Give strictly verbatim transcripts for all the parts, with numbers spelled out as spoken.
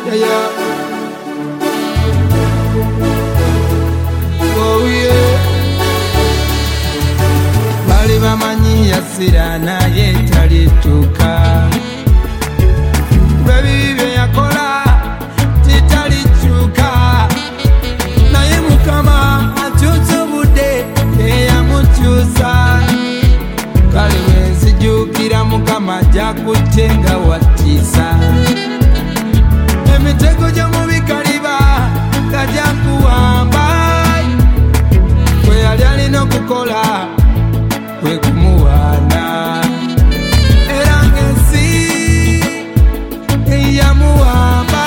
yeah, yeah. Oh yeah. Bali bamanyi yasira naye talituka. Baby bye yakola titalichuka. Naye Mukama akyusa obudde teyamukyusa. Kale wenzijukira Mukama jakutte nga watisa. Emitego gy'omubikaliba gajja kuwamba. Kwe yali alina okukola kwe kumuwaana. Era ng'ensi yamuwamba.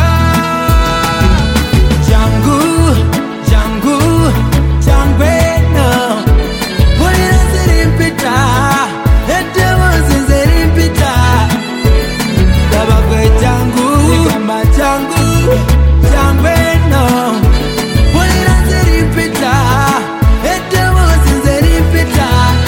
Jangu, jangu, jangu eno. Bulira zirimpita, eddoboozi zirimpita. Laba gwe jangu, ligamba jangu, jangu eno. Bulira zirimpita, eddoboozi zirimpita.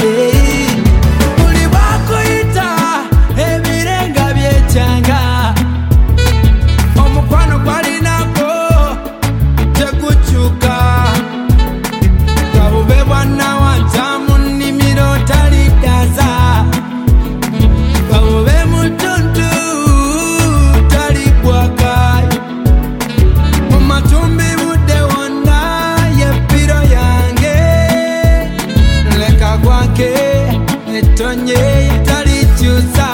Buli bw'akuyita ebirenga byekyanga. Omukwano gwalinako tegukyuka. Gabube bwannawanta mu nnimiro taliddaza. Gabube mutuntu taligwaka. Mu matumbi budde wonna yeppiro yange. Leka gwake etonye talikyusa.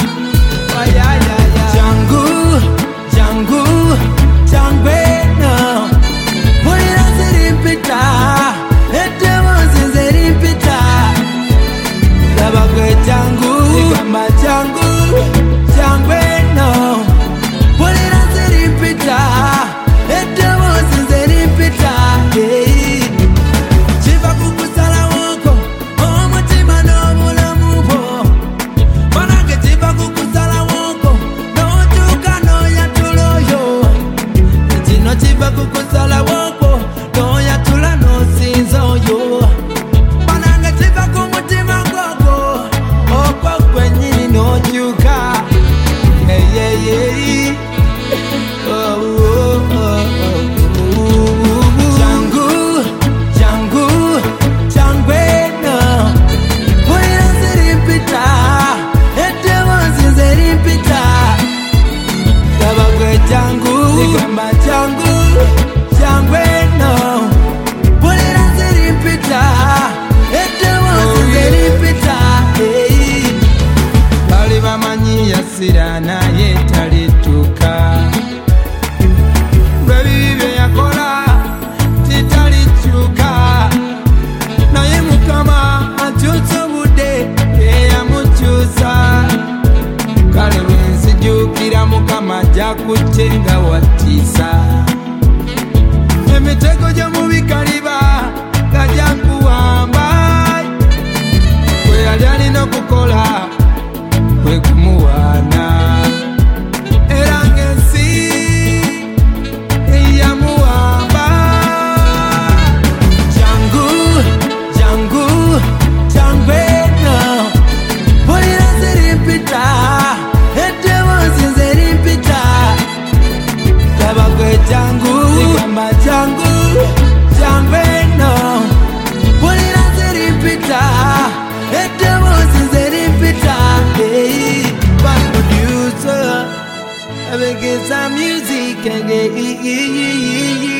Jangu, jangu, jangu eno. Bulira zirimpita, eddoboozi zirimpita. Laba gwe jangu, ligamba jangu, jangu eno. Bulira zirimpita, eddoboozi zirimpita. Kiva ku kusalawoko omutima n'obulamu bwo. Banange kiva ku kusalawoko n'otuuka n'oyatula oyo. Kino kiva ku kusalawoko n'oyatula n'osinza oyo. Banange kiva ku mutima gwogwo okwo gwennyini n'okyuka. Hey, hey, hey. Oh, oh, oh, oh. Jangu, jangu, jangu eno. Bulira zirimpita, eddoboozi zirimpita. Laba gwe jangu, ligamba jangu, jangu eno. Bulira zirimpita, eddoboozi zirimpita. Bali bamanyi yasira naye talituka. Baby bye yakola titalikyuka. Naye Mukama akyusa obudde teyamukyusa. Kale wenzijukira Mukama jakutte nga watisa. Emitego gy'omubikaliba gajja kuwamba. Kwe yali alina okukola kwe kumuwaana. Era ng'ensi yamuwamba. Jangu, jangu, jangu eno. Bulira zirimpita, eddoboozi zirimpita. Laba gwe jangu, ligamba jangu, jangu eno. Bulira zirimpita, eddoboozi zirimpita. Bad producer, I make some music again.